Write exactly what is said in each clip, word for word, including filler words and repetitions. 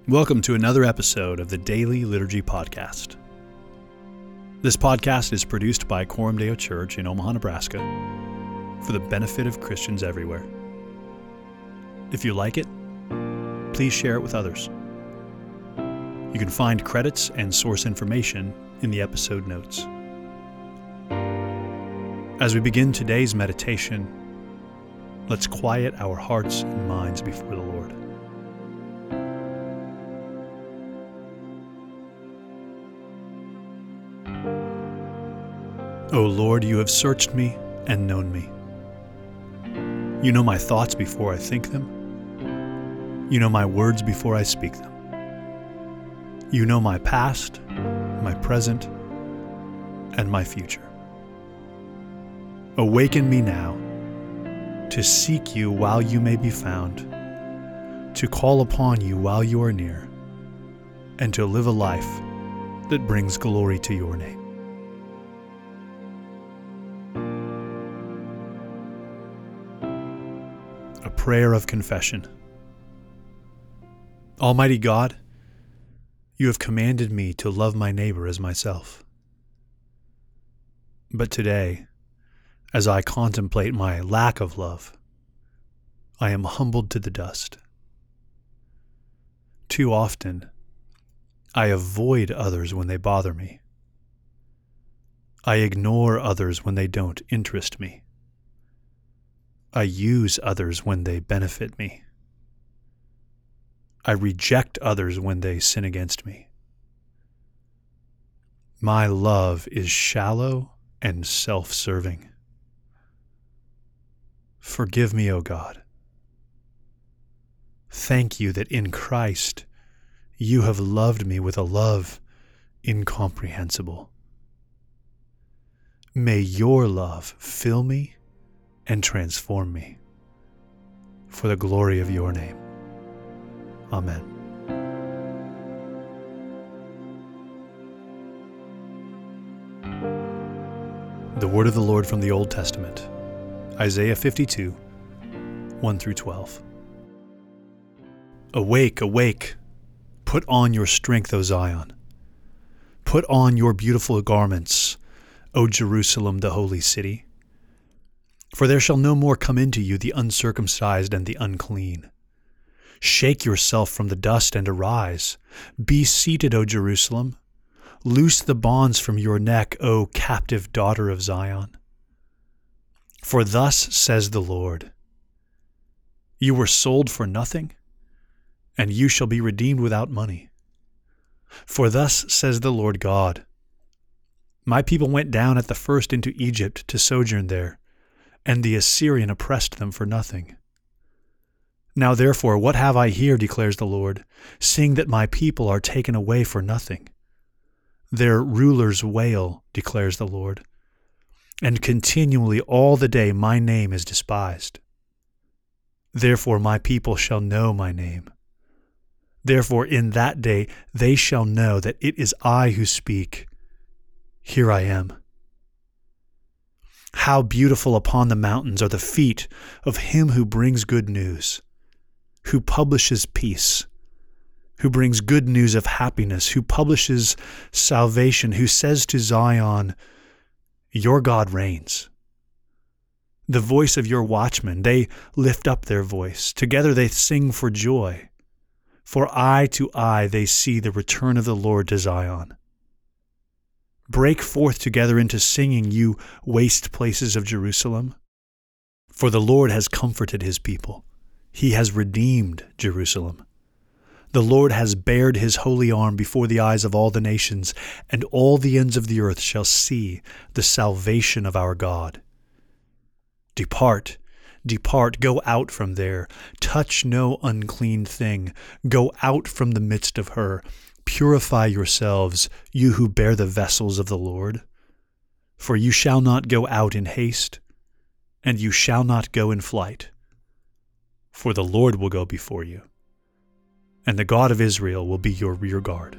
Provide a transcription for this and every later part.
Welcome to another episode of the Daily Liturgy Podcast. This podcast is produced by Coram Deo Church in Omaha, Nebraska, for the benefit of Christians everywhere. If you like it, please share it with others. You can find credits and source information in the episode notes. As we begin today's meditation, let's quiet our hearts and minds before the Lord. O Lord, you have searched me and known me. You know my thoughts before I think them. You know my words before I speak them. You know my past, my present, and my future. Awaken me now to seek you while you may be found, to call upon you while you are near, and to live a life that brings glory to your name. A prayer of confession. Almighty God, you have commanded me to love my neighbor as myself. But today, as I contemplate my lack of love, I am humbled to the dust. Too often, I avoid others when they bother me. I ignore others when they don't interest me. I use others when they benefit me. I reject others when they sin against me. My love is shallow and self-serving. Forgive me, O God. Thank you that in Christ you have loved me with a love incomprehensible. May your love fill me and transform me, for the glory of your name. Amen. The word of the Lord from the Old Testament, Isaiah fifty-two, one through twelve. Awake, awake, put on your strength, O Zion. Put on your beautiful garments, O Jerusalem, the holy city. For there shall no more come into you the uncircumcised and the unclean. Shake yourself from the dust and arise. Be seated, O Jerusalem. Loose the bonds from your neck, O captive daughter of Zion. For thus says the Lord, you were sold for nothing, and you shall be redeemed without money. For thus says the Lord God, my people went down at the first into Egypt to sojourn there, and the Assyrian oppressed them for nothing. Now therefore, what have I here, declares the Lord, seeing that my people are taken away for nothing? Their rulers wail, declares the Lord, and continually all the day my name is despised. Therefore my people shall know my name. Therefore in that day they shall know that it is I who speak. Here I am. How beautiful upon the mountains are the feet of him who brings good news, who publishes peace, who brings good news of happiness, who publishes salvation, who says to Zion, your God reigns. The voice of your watchmen, they lift up their voice. Together they sing for joy. For eye to eye they see the return of the Lord to Zion. Break forth together into singing, you waste places of Jerusalem. For the Lord has comforted his people. He has redeemed Jerusalem. The Lord has bared his holy arm before the eyes of all the nations, and all the ends of the earth shall see the salvation of our God. Depart, depart, go out from there. Touch no unclean thing. Go out from the midst of her. Purify yourselves, you who bear the vessels of the Lord. For you shall not go out in haste, and you shall not go in flight. For the Lord will go before you, and the God of Israel will be your rear guard.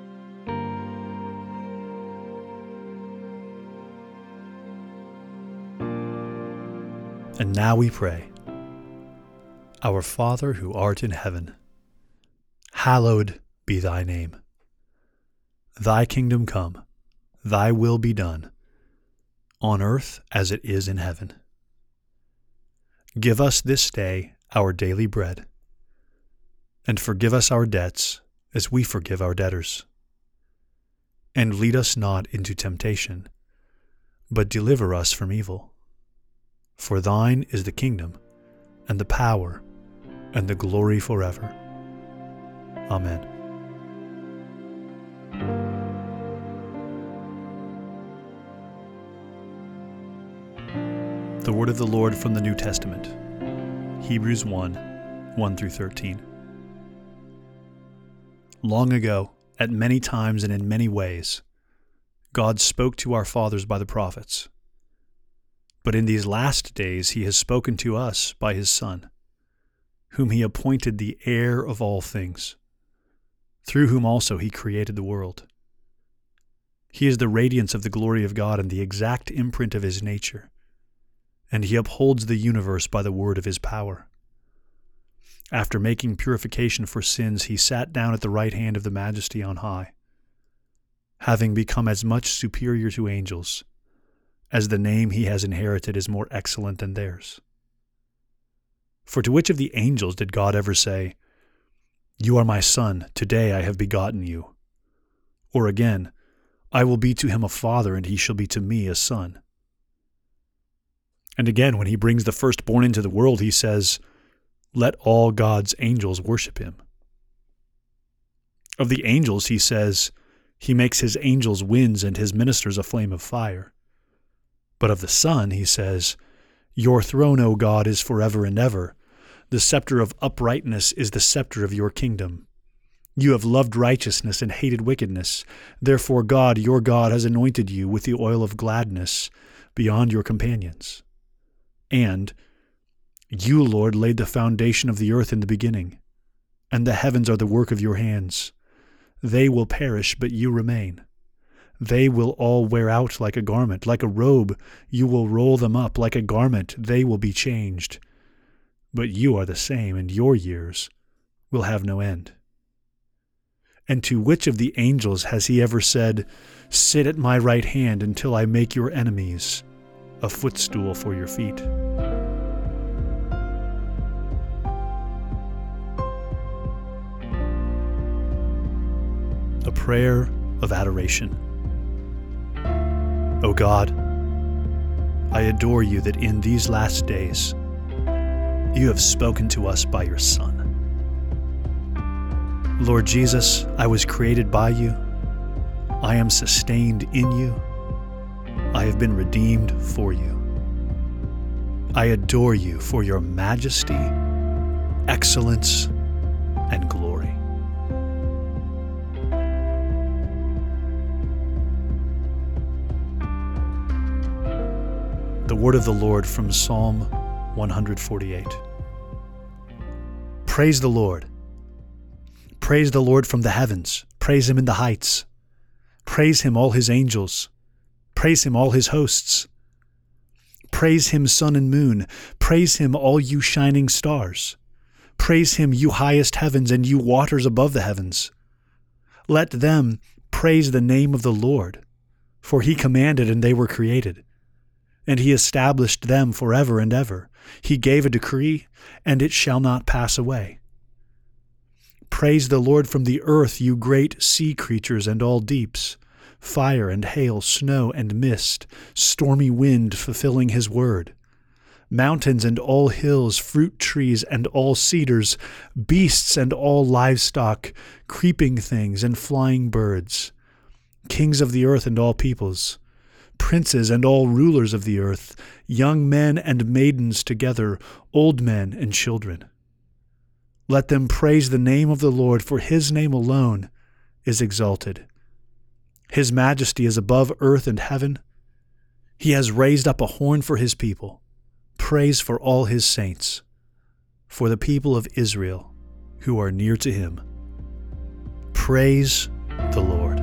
And now we pray, Our Father who art in heaven, hallowed be thy name. Thy kingdom come, thy will be done, on earth as it is in heaven. Give us this day our daily bread, and forgive us our debts as we forgive our debtors. And lead us not into temptation, but deliver us from evil. For thine is the kingdom, and the power, and the glory forever. Amen. The word of the Lord from the New Testament, Hebrews one, one through thirteen. Long ago, at many times and in many ways, God spoke to our fathers by the prophets. But in these last days he has spoken to us by his Son, whom he appointed the heir of all things, through whom also he created the world. He is the radiance of the glory of God and the exact imprint of his nature, and he upholds the universe by the word of his power. After making purification for sins, he sat down at the right hand of the Majesty on high, having become as much superior to angels, as the name he has inherited is more excellent than theirs. For to which of the angels did God ever say, "You are my son, today I have begotten you"? Or again, "I will be to him a father, and he shall be to me a son"? And again, when he brings the firstborn into the world, he says, "Let all God's angels worship him." Of the angels, he says, "He makes his angels winds and his ministers a flame of fire." But of the Son, he says, "Your throne, O God, is forever and ever. The scepter of uprightness is the scepter of your kingdom. You have loved righteousness and hated wickedness. Therefore God, your God, has anointed you with the oil of gladness beyond your companions. And you, Lord, laid the foundation of the earth in the beginning, and the heavens are the work of your hands. They will perish, but you remain. They will all wear out like a garment. Like a robe, you will roll them up. Like a garment, they will be changed. But you are the same, and your years will have no end." And to which of the angels has he ever said, "Sit at my right hand until I make your enemies a footstool for your feet"? A prayer of adoration. O God, I adore you that in these last days you have spoken to us by your Son. Lord Jesus, I was created by you. I am sustained in you. I have been redeemed for you. I adore you for your majesty, excellence, and glory. The word of the Lord from Psalm one forty-eight. Praise the Lord. Praise the Lord from the heavens. Praise him in the heights. Praise him, all his angels. Praise him, all his hosts. Praise him, sun and moon. Praise him, all you shining stars. Praise him, you highest heavens, and you waters above the heavens. Let them praise the name of the Lord, for he commanded and they were created. And he established them forever and ever. He gave a decree, and it shall not pass away. Praise the Lord from the earth, you great sea creatures and all deeps, fire and hail, snow and mist, stormy wind fulfilling his word, mountains and all hills, fruit trees and all cedars, beasts and all livestock, creeping things and flying birds, kings of the earth and all peoples, princes and all rulers of the earth, young men and maidens together, old men and children. Let them praise the name of the Lord, for his name alone is exalted. His majesty is above earth and heaven. He has raised up a horn for his people, praise for all his saints, for the people of Israel who are near to him. Praise the Lord.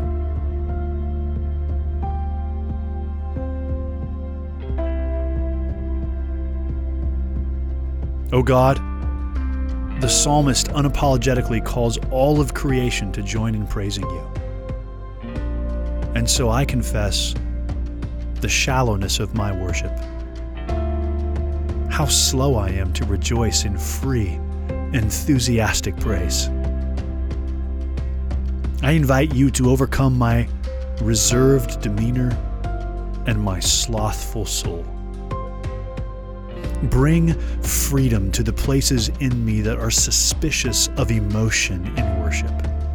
O God, The psalmist unapologetically calls all of creation to join in praising you. And so I confess the shallowness of my worship. How slow I am to rejoice in free, enthusiastic praise. I invite you to overcome my reserved demeanor and my slothful soul. Bring freedom to the places in me that are suspicious of emotion in worship.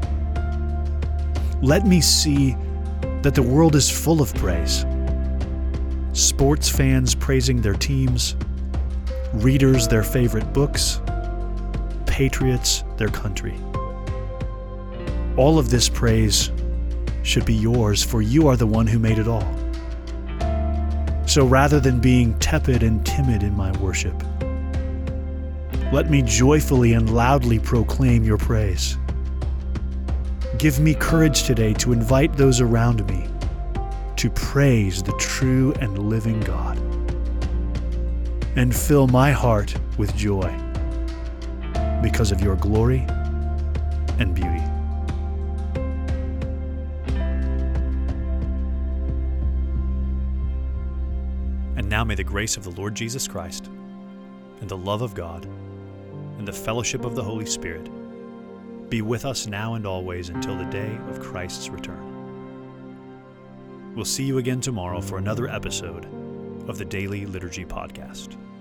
Let me see that the world is full of praise. Sports fans praising their teams, readers their favorite books, patriots their country. All of this praise should be yours, for you are the one who made it all. So rather than being tepid and timid in my worship, let me joyfully and loudly proclaim your praise. Give me courage today to invite those around me to praise the true and living God, and fill my heart with joy because of your glory and beauty. And now may the grace of the Lord Jesus Christ, and the love of God, and the fellowship of the Holy Spirit be with us now and always until the day of Christ's return. We'll see you again tomorrow for another episode of the Daily Liturgy Podcast.